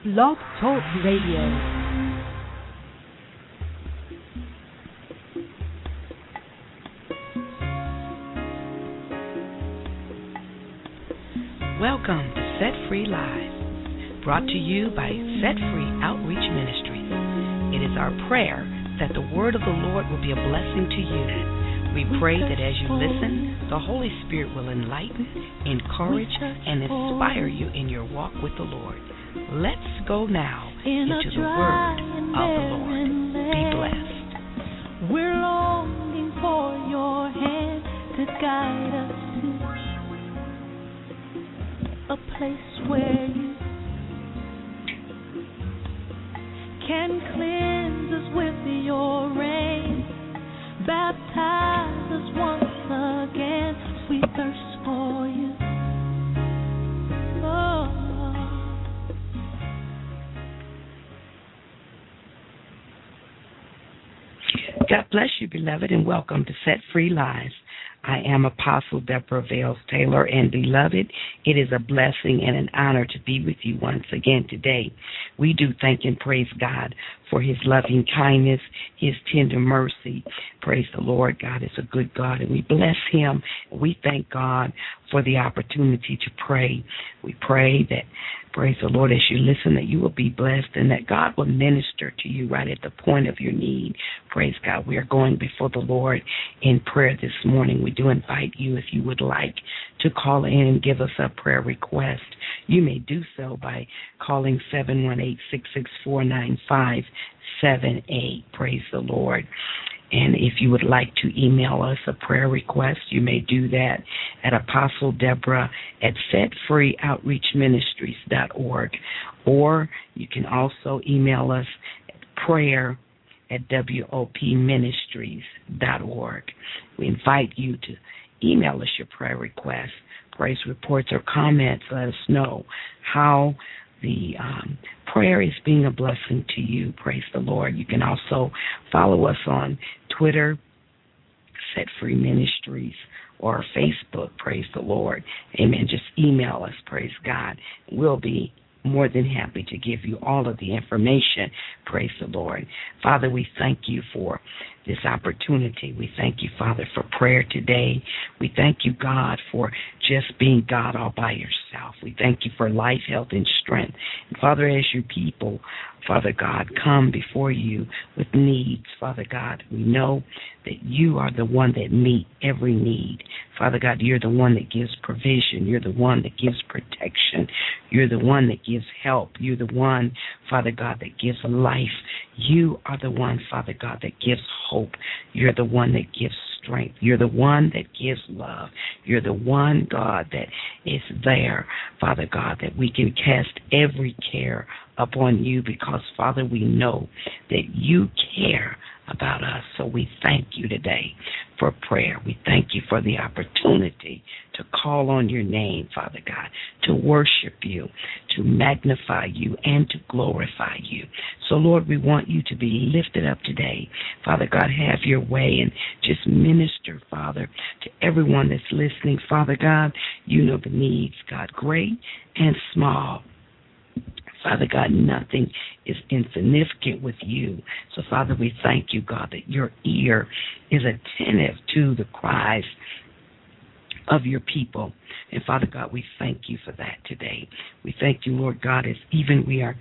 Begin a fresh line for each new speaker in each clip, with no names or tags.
Blog Talk Radio.
Welcome to Set Free Live, brought to you by Set Free Outreach Ministries. It is our prayer that the word of the Lord will be a blessing to you. We pray that as you listen, the Holy Spirit will enlighten, encourage, and inspire you in your walk with the Lord. Let's go now into the word of the Lord. Be blessed.
We're longing for your hand to guide us to a place where you can cleanse us with your rain, baptize us once again. We thirst for you. Oh.
God bless you, beloved, and welcome to Set Free Lives. I am Apostle Deborah Vales Taylor, and beloved, it is a blessing and an honor to be with you once again today. We do thank and praise God for his loving kindness, his tender mercy. Praise the Lord. God is a good God, and we bless him. We thank God for the opportunity to pray. We pray that, praise the Lord, as you listen, that you will be blessed and that God will minister to you right at the point of your need. Praise God. We are going before the Lord in prayer this morning. We do invite you, if you would like to call in and give us a prayer request, you may do so by calling 718-664-9578. Praise the Lord. And if you would like to email us a prayer request, you may do that at ApostleDeborah@setfreeoutreachministries.org. Or you can also email us at prayer@wopministries.org. We invite you to email us your prayer requests, praise reports, or comments. Let us know how the prayer is being a blessing to you. Praise the Lord. You can also follow us on Twitter, Set Free Ministries, or Facebook. Praise the Lord. Amen. Just email us. Praise God. We'll be more than happy to give you all of the information. Praise the Lord. Father, we thank you for this opportunity. We thank you, Father, for prayer today. We thank you, God, for just being God all by yourself. We thank you for life, health, and strength. And Father, as your people, Father God, come before you with needs, Father God, we know that you are the one that meets every need. Father God, you're the one that gives provision. You're the one that gives protection. You're the one that gives help. You're the one, Father God, that gives life. You are the one, Father God, that gives hope. You're the one that gives strength. You're the one that gives love. You're the one, God, that is there, Father God, that we can cast every care upon you because, Father, we know that you care about us. So we thank you today for prayer. We thank you for the opportunity to call on your name, Father God, to worship you, to magnify you, and to glorify you. So, Lord, we want you to be lifted up today. Father God, have your way and just minister, Father, to everyone that's listening. Father God, you know the needs, God, great and small. Father God, nothing is insignificant with you. So, Father, we thank you, God, that your ear is attentive to the cries of your people. And, Father God, we thank you for that today. We thank you, Lord God, as even we are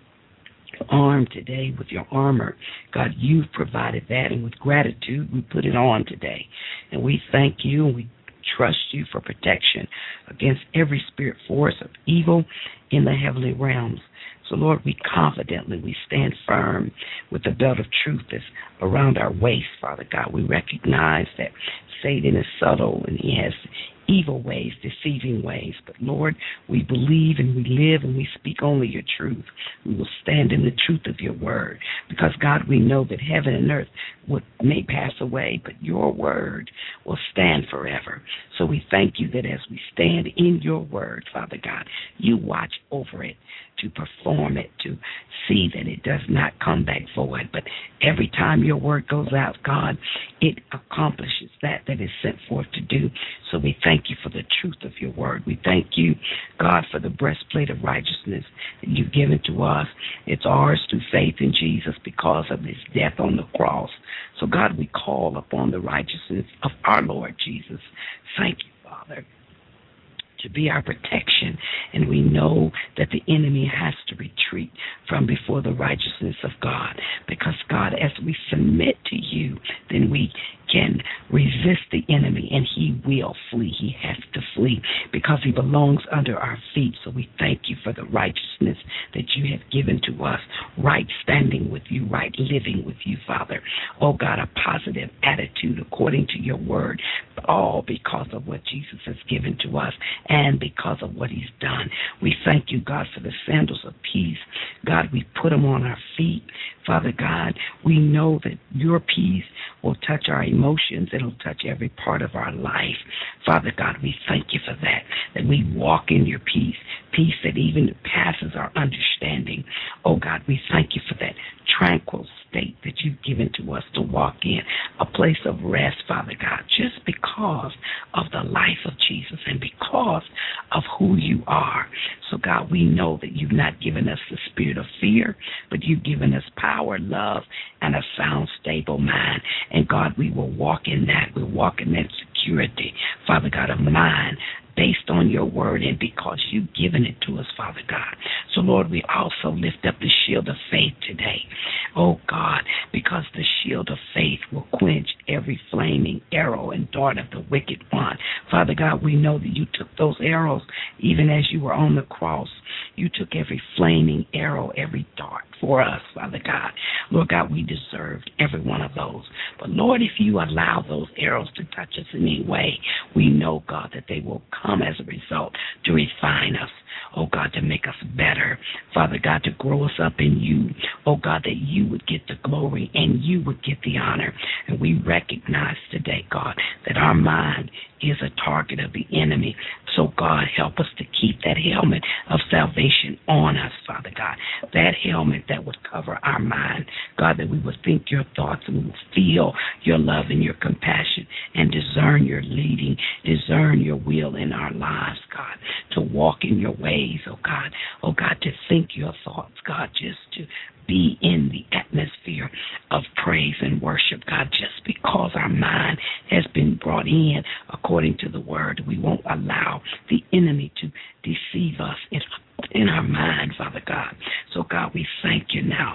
armed today with your armor. God, you've provided that, and with gratitude, we put it on today. And we thank you, and we trust you for protection against every spirit force of evil in the heavenly realms. So, Lord, we stand firm with the belt of truth that's around our waist, Father God. We recognize that Satan is subtle and he has evil ways, deceiving ways. But, Lord, we believe and we live and we speak only your truth. We will stand in the truth of your word because, God, we know that heaven and earth may pass away, but your word will stand forever. So we thank you that as we stand in your word, Father God, you watch over it to perform it, to see that it does not come back void. But every time your word goes out, God, it accomplishes that is sent forth to do. So we thank thank you for the truth of your word. We thank you, God, for the breastplate of righteousness that you've given to us. It's ours through faith in Jesus because of his death on the cross. So, God, we call upon the righteousness of our Lord Jesus. Thank you, Father, to be our protection. And we know that the enemy has to retreat from before the righteousness of God. Because, God, as we submit to you, then we can resist the enemy and he will flee. He has to flee because he belongs under our feet. So we thank you for the righteousness that you have given to us, right standing with you, right living with you, Father. Oh, God, a positive attitude according to your word, all because of what Jesus has given to us and because of what he's done. We thank you, God, for the sandals of peace. God, we put them on our feet. Father God, we know that your peace will touch our emotions. It'll touch every part of our life. Father God, we thank you for that we walk in your peace, peace that even passes our understanding. Oh God, we thank you for that tranquil state that you've given to us to walk in, a place of rest, Father God, just because of the life of Jesus and because of who you are. So God, we know that you've not given us the spirit of fear, but you've given us power, love, and a sound, stable mind. And God, we will walk in that. We'll walk in that security, Father God, of mind, based on your word and because you've given it to us, Father God. So, Lord, we also lift up the shield of faith today. Oh, God, because the shield of faith will quench every flaming arrow and dart of the wicked one. Father God, we know that you took those arrows even as you were on the cross. You took every flaming arrow, every dart for us, Father God. Lord God, we deserved every one of those. But, Lord, if you allow those arrows to touch us in any way, we know, God, that they will come as a result to refine us. Oh, God, to make us better. Father God, to grow us up in you. Oh, God, that you would get the glory and you would get the honor. And we recognize today, God, that our mind is a target of the enemy. So, God, help us to keep that helmet of salvation on us, Father God. That helmet that would cover our mind. God, that we would think your thoughts and we would feel your love and your compassion and discern your leading, discern your will in our lives, God, to walk in your ways, oh God. Oh, God, to think your thoughts, God, just to be in the atmosphere of praise and worship, God, just because our mind has been brought in according to the word. We won't allow the enemy to deceive us in our mind, Father God. So, God, we thank you now.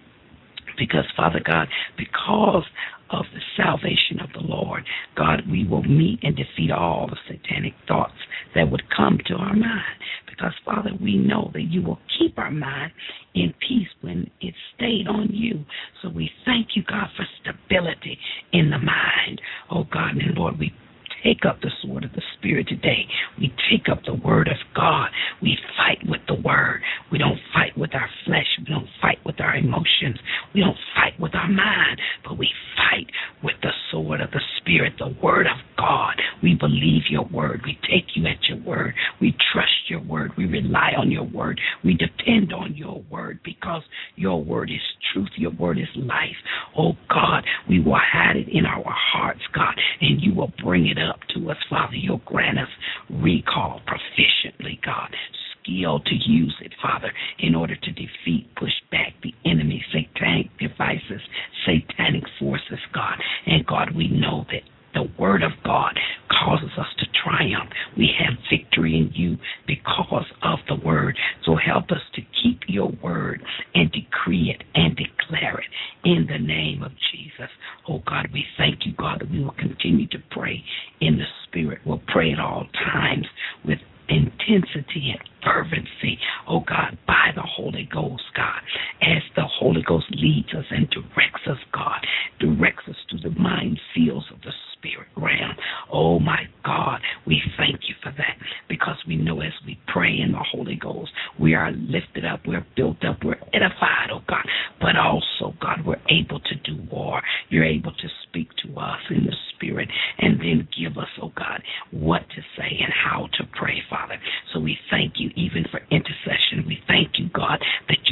Because, Father God, because of the salvation of the Lord, God, we will meet and defeat all the satanic thoughts that would come to our mind. Because, Father, we know that you will keep our mind in peace when it's stayed on you. So we thank you, God, for stability in the mind. Oh, God, and Lord, we take up the sword of the Spirit today. We take up the word of God. We fight with the word. We don't fight with our flesh. We don't fight with our emotions. We don't fight with our mind, but we fight with the sword of the Spirit, the word of God. We believe your word. We take you at your word. We trust your word. We rely on your word. We depend on your word because your word is truth. Your word is life. Oh, God, we will hide it in our hearts, God, and you will bring it up to us, Father. You'll grant us recall proficiently, God, skill to use it, Father, in order to defeat, push back the enemy, satanic devices, satanic forces, God. And God, we know that the word of God causes us to triumph. We have victory in you because of the word. So help us to keep your word and decree it and declare it in the name of Jesus. Oh, God, we thank you, God, that we will continue to pray in the Spirit. We'll pray at all times with intensity and fervency, oh God, by the Holy Ghost, God, as the Holy Ghost leads us and directs us, God, directs us to the mind fields of the spirit realm. Oh my God, we thank you for that because we know as we pray in the Holy Ghost, we are lifted up, we're built up, we're edified, oh God, but also, God, we're able to do war. You're able to speak to us in the Spirit and then give us, oh God, what to say and how to pray, Father. So we thank you even for intercession. We thank you, God, that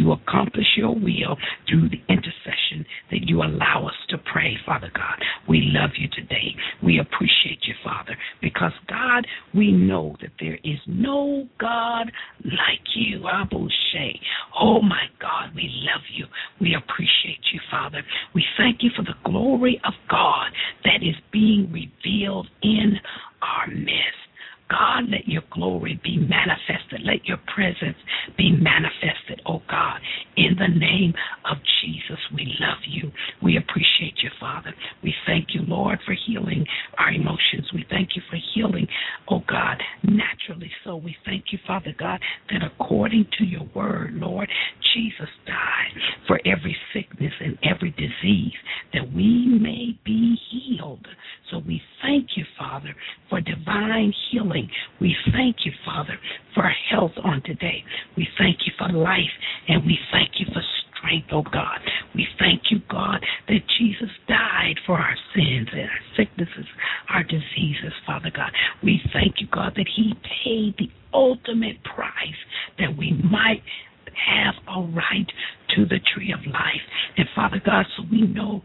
you accomplish your will through the intercession that you allow us to pray, Father God. We love you today. We appreciate you, Father, because, God, we know that there is no God like you. Abu Shea. Oh, my God, we love you. We appreciate you, Father. We thank you for the glory of God that is being revealed in our midst. God, let your glory be manifested. Let your presence be manifested, oh God. In the name of Jesus, we love you. We appreciate you, Father. We thank you, Lord, for healing our emotions. We thank you for healing, oh God, naturally. So we thank you, Father God, that according to your word, Lord, Jesus died for every sickness and every disease that we may be healed. So we thank you, Father, for divine healing. We thank you, Father, for health on today. We thank you for life, and we thank you for strength, oh God. We thank you, God, that Jesus died for our sins and our sicknesses, our diseases, Father God. We thank you, God, that he paid the ultimate price that we might have a right to the tree of life. And Father God, so we know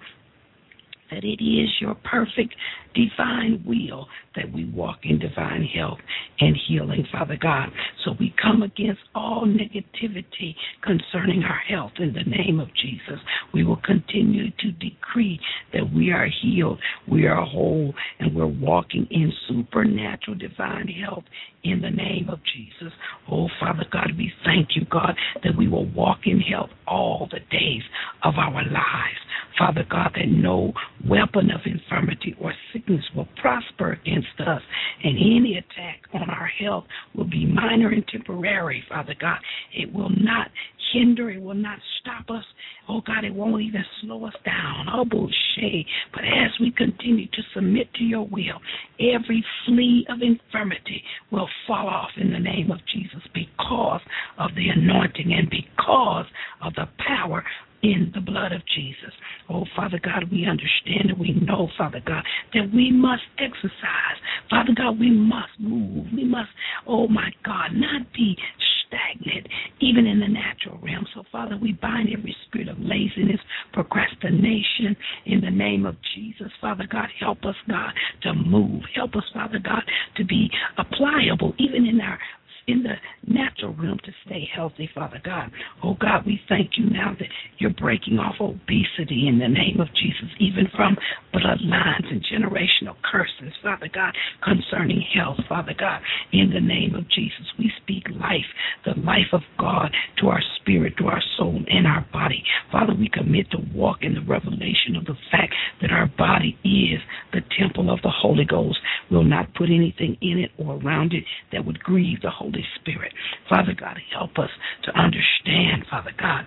that it is your perfect divine will that we walk in divine health and healing, Father God. So we come against all negativity concerning our health in the name of Jesus. We will continue to decree that we are healed, we are whole, and we're walking in supernatural divine health in the name of Jesus. Oh, Father God, we thank you, God, that we will walk in health all the days of our lives. Father God, that no weapon of infirmity or sickness will prosper against us, and any attack on our health will be minor and temporary, Father God. It will not hinder, it will not stop us. Oh God, it won't even slow us down. Oh, bullshit. But as we continue to submit to your will, every flea of infirmity will fall off in the name of Jesus because of the anointing and because of the power in the blood of Jesus. Oh, Father God, we understand and we know, Father God, that we must exercise. Father God, we must move. We must, oh my God, not be stagnant, even in the natural realm. So, Father, we bind every spirit of laziness, procrastination in the name of Jesus. Father God, help us, God, to move. Help us, Father God, to be pliable, even in the natural realm, to stay healthy, Father God. Oh God, we thank you now that you're breaking off obesity in the name of Jesus, even from bloodlines and generational curses, Father God, concerning health, Father God. In the name of Jesus, we speak life, the life of God, to our spirit, to our soul, and our body. Father, we commit to walk in the revelation of the fact that our body is the temple of the Holy Ghost. We'll not put anything in it or around it that would grieve the Holy Spirit. Father God, help us to understand, Father God,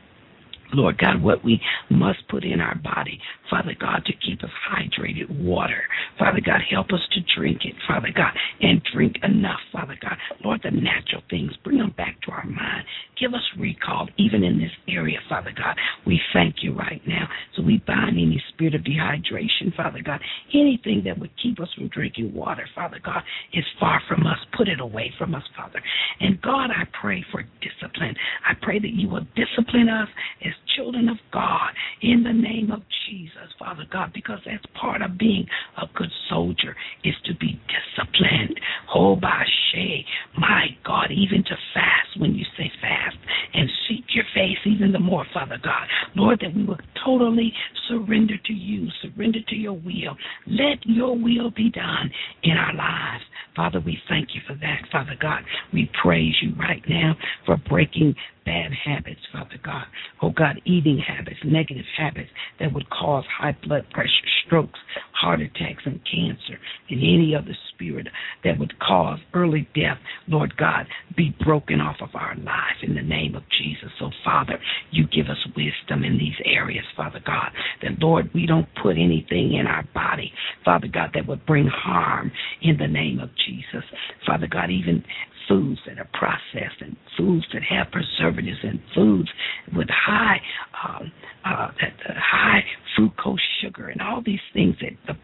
Lord God, what we must put in our body, Father God, to keep us hydrated. Water, Father God, help us to drink it, Father God, and drink enough, Father God. Lord, the natural things, bring them back to our mind. Give us recall, even in this area, Father God. We thank you right now. So we bind any spirit of dehydration, Father God. Anything that would keep us from drinking water, Father God, is far from us. Put it away from us, Father. And God, I pray for discipline. I pray that you will discipline us as children of God in the name of Jesus, Father God, because that's part of being a good soldier, is to be disciplined. Oh, Bashe, my God, even to fast when you say fast and seek your face even the more, Father God. Lord, that we will totally surrender to you, surrender to your will. Let your will be done in our lives. Father, we thank you for that, Father God. We praise you right now for breaking bad habits, Father God. Oh God, eating habits, negative habits that would cause high blood pressure, strokes, heart attacks, and cancer, and any other spirit that would cause early death, Lord God, be broken off of our life in the name of Jesus. So, Father, you give us wisdom in these areas, Father God, that, Lord, we don't put anything in our body, Father God, that would bring harm in the name of Jesus. Father God, even foods that are processed and foods that have preservatives and foods with high fructose sugar and all these things that the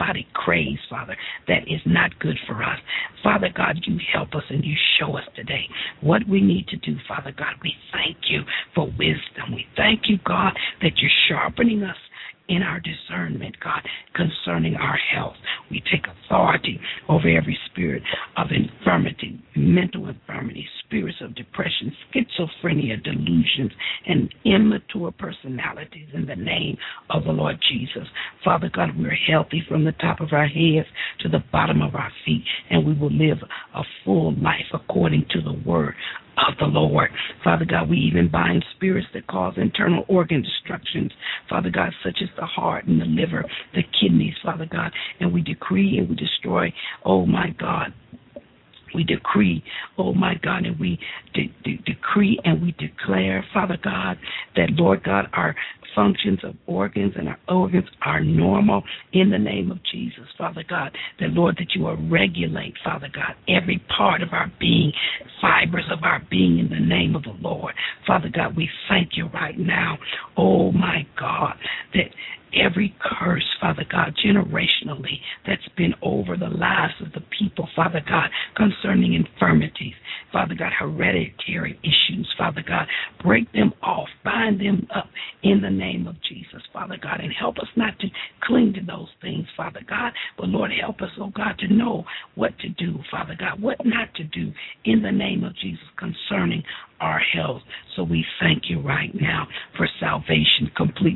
body craves, Father, that is not good for us. Father God, you help us and you show us today what we need to do, Father God. We thank you for wisdom. We thank you, God, that you're sharpening us in our discernment, God, concerning our health. We take authority over every spirit of infirmity, mental infirmity, spirits of depression, schizophrenia, delusions, and immature personalities in the name of the Lord Jesus. Father God, we're healthy from the top of our heads to the bottom of our feet, and we will live a full life according to the word of the Lord. Father God, we even bind spirits that cause internal organ destructions, Father God, such as the heart and the liver, the kidneys, Father God, and we decree and we destroy, oh my God, we decree, oh my God, and we decree and we declare, Father God, that, Lord God, our functions of organs and our organs are normal in the name of Jesus, Father God, that, Lord, that you will regulate, Father God, every part of our being, fibers of our being in the name of the Lord. Father God, we thank you right now, oh my God, that every curse, Father God, generationally that's been over the lives of the people, Father God, concerning infirmities, Father God, hereditary issues, Father God, break them off, bind them up in the name of Jesus, Father God, and help us not to cling to those things, Father God, but Lord, help us, oh God, to know what to do, Father God, what not to do in the name of Jesus concerning our health. So we thank you right now for salvation, complete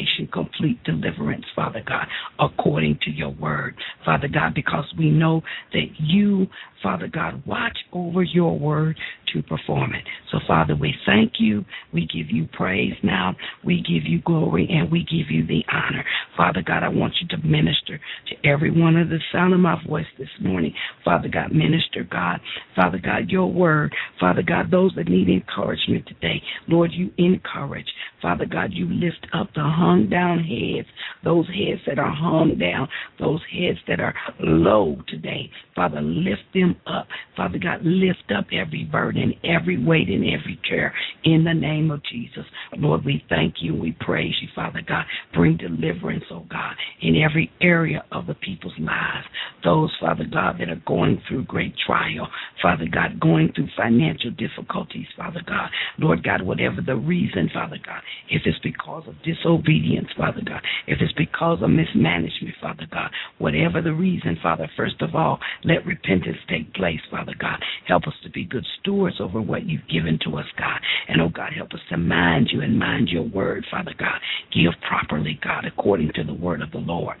deliverance, Father God, according to your word, Father God, because we know that you, Father God, watch over your word to perform it. So, Father, we thank you. We give you praise now. We give you glory, and we give you the honor. Father God, I want you to minister to everyone under the sound of my voice this morning. Father God, minister, God. Father God, your word. Father God, those that need encouragement today, Lord, you encourage. Father God, you lift up the hung down heads, those heads that are hung down, those heads that are low today. Father, lift them up. Father God, lift up every burden, every weight, and every care in the name of Jesus. Lord, we thank you. We praise you, Father God. Bring deliverance, oh God, in every area of the people's lives. Those, Father God, that are going through great trial, Father God, going through financial difficulties, Father God. Lord God, whatever the reason, Father God, if it's because of disobedience, Father God, if it's because of mismanagement, Father God, whatever the reason, Father, first of all, let repentance take place, Father God. Help us to be good stewards over what you've given to us, God. And, oh God, help us to mind you and mind your word, Father God. Give properly, God, according to the word of the Lord.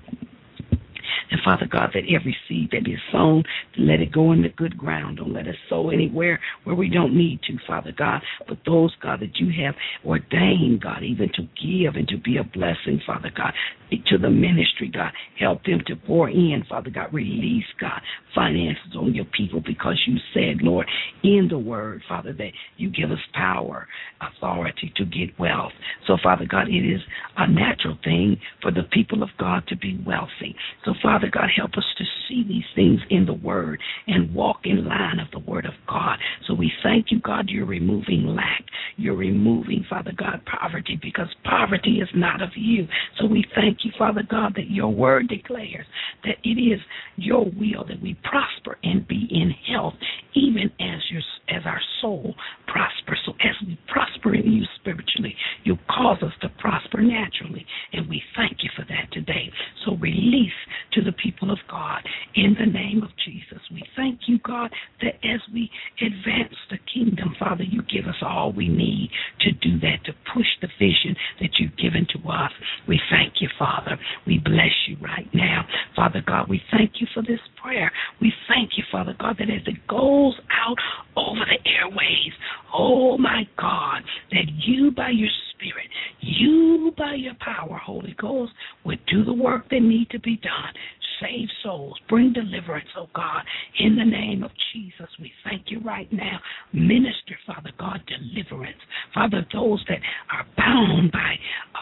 And, Father God, that every seed that is sown, let it go in the good ground. Don't let us sow anywhere where we don't need to, Father God. But those, God, that you have ordained, God, even to give and to be a blessing, Father God, to the ministry, God. Help them to pour in, Father God. Release, God, finances on your people because you said, Lord, in the word, Father, that you give us power, authority to get wealth. So, Father God, it is a natural thing for the people of God to be wealthy. So, Father God, help us to see these things in the word and walk in line of the word of God. So we thank you, God, you're removing lack. You're removing, Father God, poverty because poverty is not of you. So we thank you, Father God, that your word declares that it is your will that we prosper and be in health, even as our soul prospers. So as we prosper in you spiritually, you cause us to prosper naturally. And we thank you for that today. So release to the people of God in the name of Jesus. We thank you, God, that as we advance the kingdom, Father, you give us all we need to do that, to push the vision that you've given to us. We thank you, Father. We bless you right now. Father God, we thank you for this prayer. We thank you, Father God, that as it goes out over the airways, oh my God, that you by your Spirit, you by your power, Holy Ghost, would do the work that need to be done. Save souls, bring deliverance, oh God, in the name of Jesus. We thank you right now. Minister, Father God, deliverance. Father, those that are bound by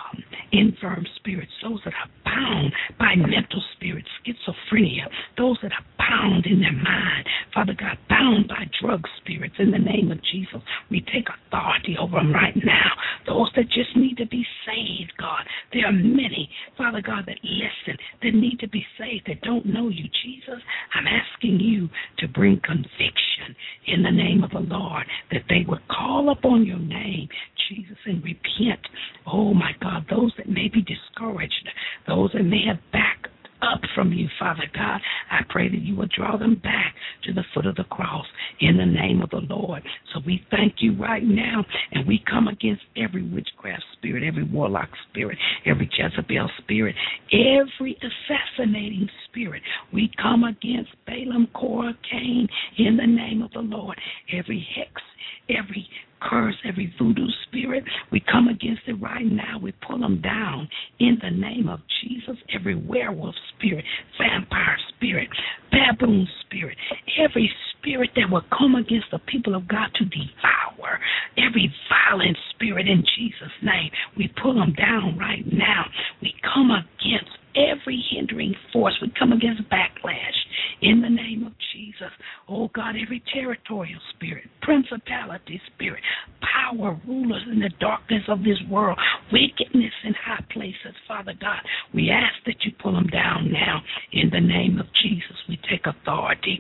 infirm spirits, those that are bound by mental spirits, schizophrenia, those that are bound in their mind, Father God, bound by drug spirits, in the name of Jesus, we take authority over them right now. those that just need to be saved, God. There are many, Father God, that listen, that need to be saved, that don't know you, Jesus. I'm asking you to bring conviction in the name of the Lord, that they would call upon your name, Jesus, and repent. Oh, my God, those that may be discouraged, those that may have backed up from you, Father God, I pray that you will draw them back to the foot of the cross in the name of the Lord. So we thank you right now, and we come against every witchcraft spirit, every warlock spirit, every Jezebel spirit, every assassinating spirit. We come against Balaam, Korah, Cain in the name of the Lord, every hex, every curse, every voodoo spirit, we come against it right now. We pull them down in the name of Jesus. Every werewolf spirit, vampire spirit, baboon spirit, every spirit that will come against the people of God to devour, every violent spirit in Jesus' name, we pull them down right now. We come against every hindering force. We come against backlash in the name of Jesus. Oh God, every territorial spirit, principality spirit, power, rulers in the darkness of this world, wickedness in high places, Father God, we ask that you pull them down now in the name of Jesus. We take authority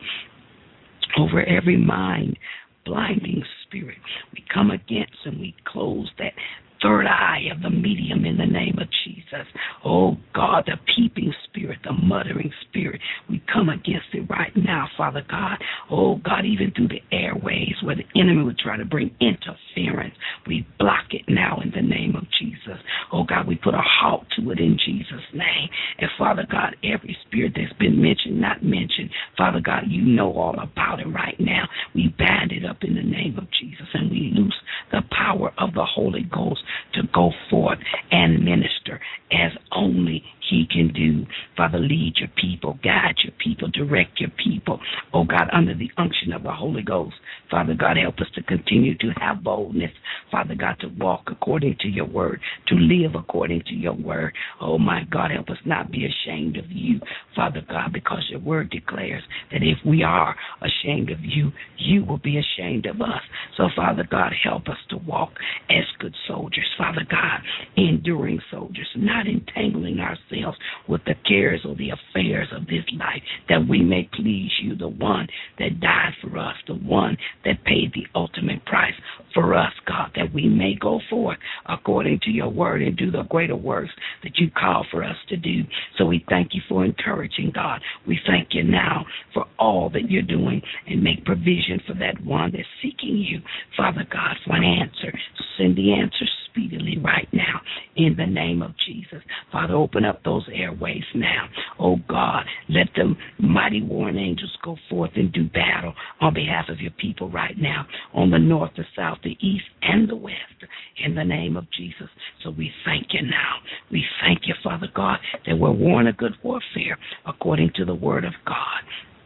over every mind blinding spirit. We come against and we close that third eye of the medium in the name of Jesus. Oh God, the peeping spirit, the muttering spirit, we come against it right now, Father God. Oh God, even through the airways where the enemy would try to bring interference, we block it now in the name of Jesus. Oh God, we put a halt to it in Jesus' name. And Father God, every spirit that's been mentioned, not mentioned, Father God, you know all about it right now. We bind it up in the name of Jesus, and we loose the power of the Holy Ghost to go forth and minister as only he can do. Father, lead your people, guide your people, direct your people, oh God, under the unction of the Holy Ghost. Father God, help us to continue to have boldness, Father God, to walk according to your word, to live according to your word. Oh my God, help us not be ashamed of you, Father God, because your word declares that if we are ashamed of you, you will be ashamed of us. So Father God, help us to walk as good soldiers, Father God, enduring soldiers, not entangling ourselves with the cares or the affairs of this life, that we may please you, the one that died for us, the one that paid the ultimate price for us, God, that we may go forth according to your word and do the greater works that you call for us to do. So we thank you for encouraging, God. We thank you now for all that you're doing, and make provision for that one that's seeking you, Father God, for an answer. Send the answer speedily right now in the name of Jesus. Father, open up those airways now. Oh God, let the mighty warring angels go forth and do battle on behalf of your people right now, on the north, the south, the east, and the west, in the name of Jesus. So we thank you now. We thank you, Father God, that we're warring a good warfare according to the word of God.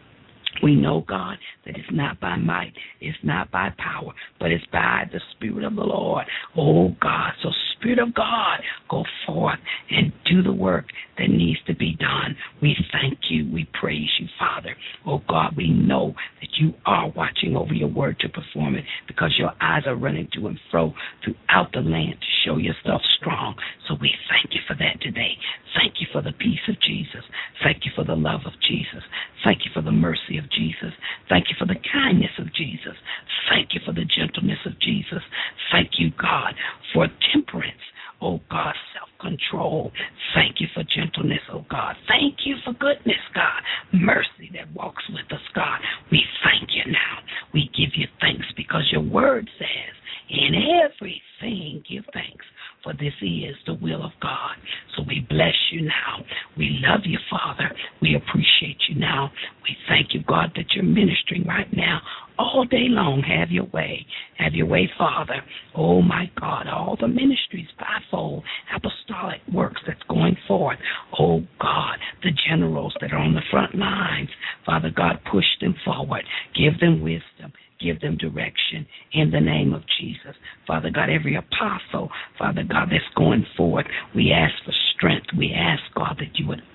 We know, God, that it's not by might, it's not by power, but it's by the Spirit of the Lord. Oh, God, so Spirit of God, go forth and do the work that needs to be done. We thank you. We praise you, Father. Oh, God, we know that you are watching over your word to perform it, because your eyes are running to and fro throughout the land to show yourself strong. So we thank you for that today. Thank you for the peace of Jesus. Thank you for the love of Jesus. Thank you for the mercy of Jesus. Thank you for the kindness of Jesus. Thank you for the gentleness of Jesus. Thank you, God, for temperance. Oh, God, self-control. Thank you for gentleness, oh, God. Thank you for goodness, God. Mercy that walks with us, God. We thank you now. We give you thanks because your word says, in everything give thanks, for this is the will of God. So we bless you now. We love you, Father. We appreciate you now. We thank you, God, that you're ministering right now all day long. Have your way. Have your way, Father. Oh, my God, all the ministries, fivefold, apostolic works that's going forth. Oh, God, the generals that are on the front lines, Father God, push them forward. Give them wisdom. Give them direction in the name of Jesus. Father God, every apostle, Father God, that's going forward, we ask for strength. We ask, God, that you would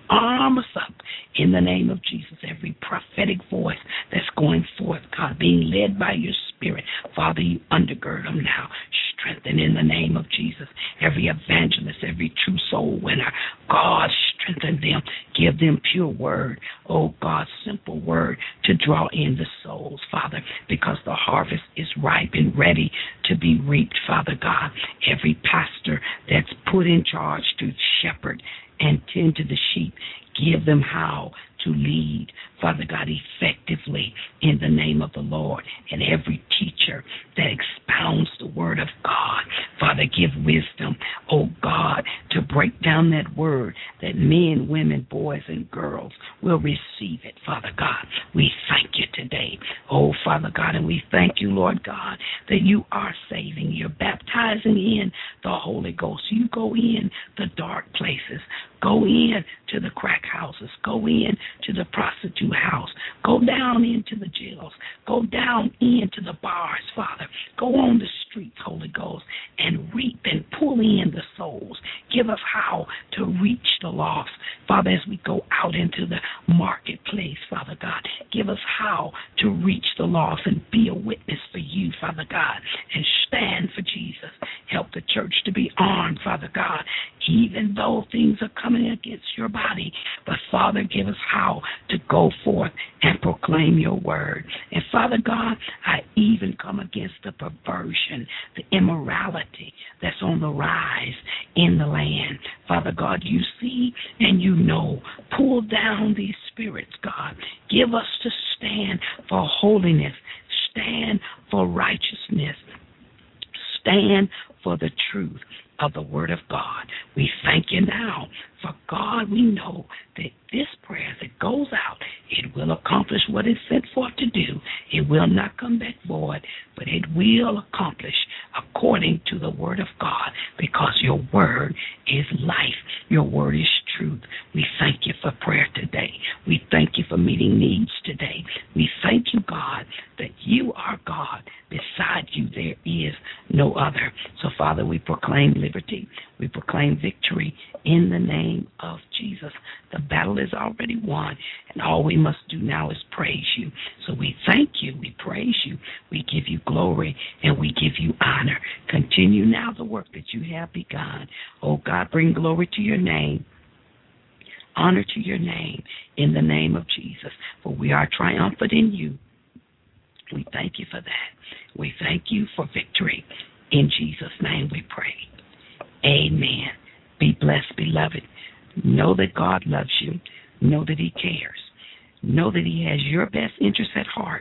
Arm us up in the name of Jesus. Every prophetic voice that's going forth, God, being led by your Spirit, Father, you undergird them now. Strengthen in the name of Jesus. Every evangelist, every true soul winner, God, strengthen them. Give them pure word. Oh, God, simple word to draw in the souls, Father, because the harvest is ripe and ready to be reaped, Father God. Every pastor that's put in charge to shepherd and tend to the sheep, give them how to lead, Father God, effectively in the name of the Lord. And every teacher that expounds the word of God, Father, give wisdom, oh God, to break down that word that men, women, boys, and girls will receive it, Father God. We thank you today, oh Father God, and we thank you, Lord God, that you are saving. You're baptizing in the Holy Ghost. You go in the dark places. Go in to the crack houses. Go in to the prostitute house. Go down into the jails. Go down into the bars, Father. Go on the streets, Holy Ghost, and reap and pull in the souls. Give us how to reach the lost, Father, as we go out into the marketplace, Father God. Give us how to reach the lost and be a witness for you, Father God, and stand for Jesus. Help the church to be armed, Father God, even though things are coming against your body. But, Father, give us how to go forth and proclaim your word. And, Father God, I even come against the perversion, the immorality that's on the rise in the land. Father God, you see and you know. Pull down these spirits, God. Give us to stand for holiness. Stand for righteousness. Stand for the truth of the word of God. We thank you now. For God, we know that this prayer that goes out, it will accomplish what it's sent forth to do. It will not come back void, but it will accomplish according to the word of God, because your word is life. Your word is truth. We thank you for prayer today. We thank you for meeting needs today. We thank you, God, that you are God. Beside you, there is no other. So, Father, we proclaim liberty. We proclaim victory in the name of Jesus. The battle is already won, and all we must do now is praise you. So we thank you, we praise you, we give you glory, and we give you honor. Continue now the work that you have begun. Oh God, bring glory to your name, honor to your name, in the name of Jesus, for we are triumphant in you. We thank you for that. We thank you for victory. In Jesus' name we pray. Amen. Be blessed, beloved. Know that God loves you. Know that he cares. Know that he has your best interest at heart.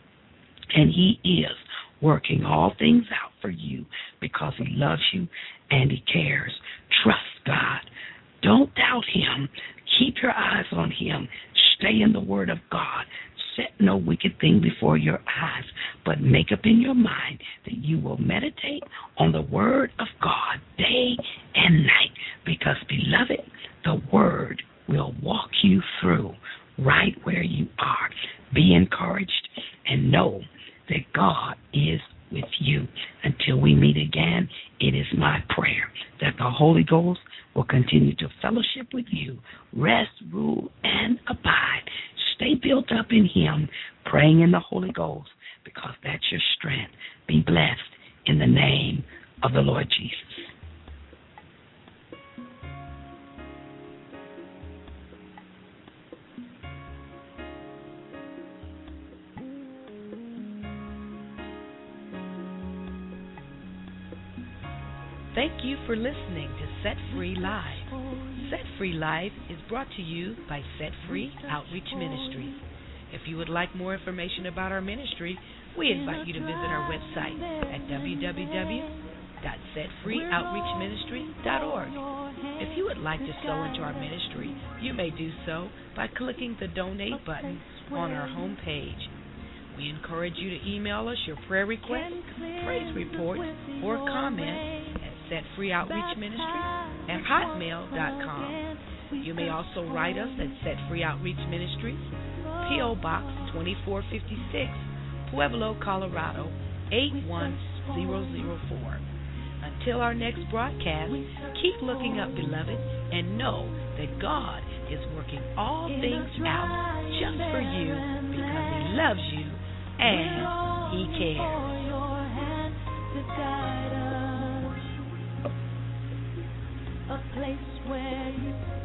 And he is working all things out for you because he loves you and he cares. Trust God. Don't doubt him. Keep your eyes on him. Stay in the word of God. Set no wicked thing before your eyes, but make up in your mind that you will meditate on the word of God day and night, because, beloved, the word will walk you through right where you are. Be encouraged and know that God is with you. Until we meet again, it is my prayer that the Holy Ghost will continue to fellowship with you, rest, rule, and abide. Stay built up in him, praying in the Holy Ghost, because that's your strength. Be blessed in the name of the Lord Jesus.
Thank you for listening to Set Free Live. Set Free Live is brought to you by Set Free Outreach Ministries. If you would like more information about our ministry, we invite you to visit our website at www.setfreeoutreachministry.org. If you would like to sow into our ministry, you may do so by clicking the donate button on our home page. We encourage you to email us your prayer requests, praise reports, or comments at setfreeoutreachministries@hotmail.com. You may also write us at Set Free Outreach Ministries, P.O. Box 2456, Pueblo, Colorado 81004. Until our next broadcast, keep looking up, beloved, and know that God is working all things out just for you because He loves you and He cares.
A place where you